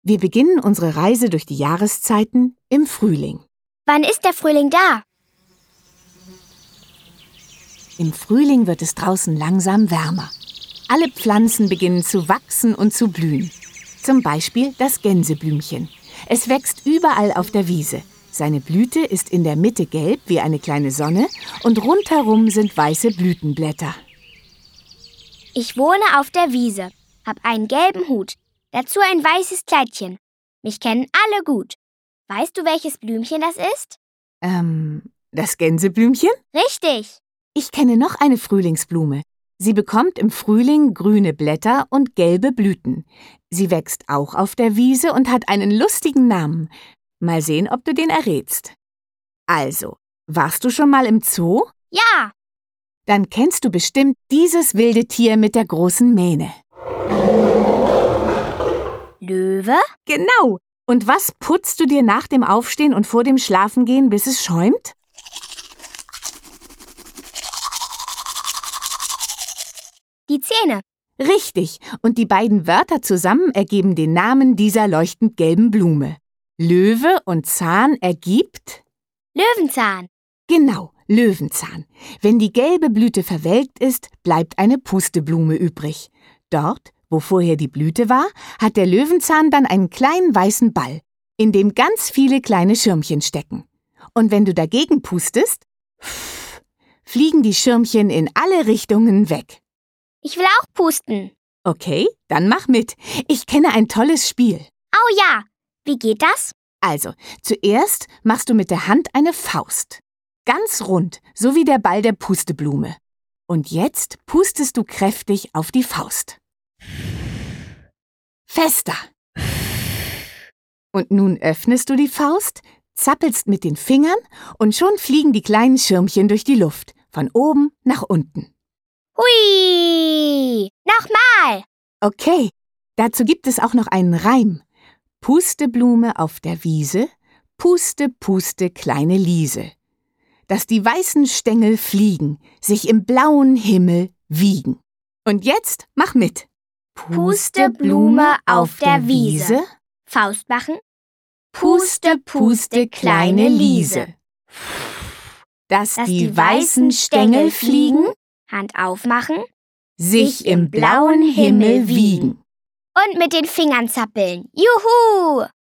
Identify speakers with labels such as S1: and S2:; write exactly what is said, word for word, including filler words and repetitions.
S1: Wir beginnen unsere Reise durch die Jahreszeiten im Frühling.
S2: Wann ist der Frühling da?
S1: Im Frühling wird es draußen langsam wärmer. Alle Pflanzen beginnen zu wachsen und zu blühen. Zum Beispiel das Gänseblümchen. Es wächst überall auf der Wiese. Seine Blüte ist in der Mitte gelb wie eine kleine Sonne und rundherum sind weiße Blütenblätter.
S2: Ich wohne auf der Wiese, hab einen gelben Hut, dazu ein weißes Kleidchen. Mich kennen alle gut. Weißt du, welches Blümchen das ist?
S1: Ähm, das Gänseblümchen?
S2: Richtig.
S1: Ich kenne noch eine Frühlingsblume. Sie bekommt im Frühling grüne Blätter und gelbe Blüten. Sie wächst auch auf der Wiese und hat einen lustigen Namen. Mal sehen, ob du den errätst. Also, warst du schon mal im Zoo?
S2: Ja.
S1: Dann kennst du bestimmt dieses wilde Tier mit der großen Mähne.
S2: Löwe?
S1: Genau. Und was putzt du dir nach dem Aufstehen und vor dem Schlafengehen, bis es schäumt?
S2: Die Zähne.
S1: Richtig. Und die beiden Wörter zusammen ergeben den Namen dieser leuchtend gelben Blume. Löwe und Zahn ergibt?
S2: Löwenzahn.
S1: Genau, Löwenzahn. Wenn die gelbe Blüte verwelkt ist, bleibt eine Pusteblume übrig. Dort, wo vorher die Blüte war, hat der Löwenzahn dann einen kleinen weißen Ball, in dem ganz viele kleine Schirmchen stecken. Und wenn du dagegen pustest, fliegen die Schirmchen in alle Richtungen weg.
S2: Ich will auch pusten.
S1: Okay, dann mach mit. Ich kenne ein tolles Spiel.
S2: Oh ja, wie geht das?
S1: Also, zuerst machst du mit der Hand eine Faust. Ganz rund, so wie der Ball der Pusteblume. Und jetzt pustest du kräftig auf die Faust. Fester. Und nun öffnest du die Faust, zappelst mit den Fingern und schon fliegen die kleinen Schirmchen durch die Luft, von oben nach unten.
S2: Hui! Nochmal!
S1: Okay, dazu gibt es auch noch einen Reim. Pusteblume auf der Wiese, puste, puste, kleine Liese. Dass die weißen Stängel fliegen, sich im blauen Himmel wiegen. Und jetzt mach mit.
S2: Pusteblume auf der Wiese. Faust machen.
S1: Puste, puste, kleine Liese. Dass,
S2: Dass
S1: die weißen Stängel fliegen,
S2: Hand aufmachen.
S1: sich im blauen Himmel wiegen.
S2: Und mit den Fingern zappeln. Juhu!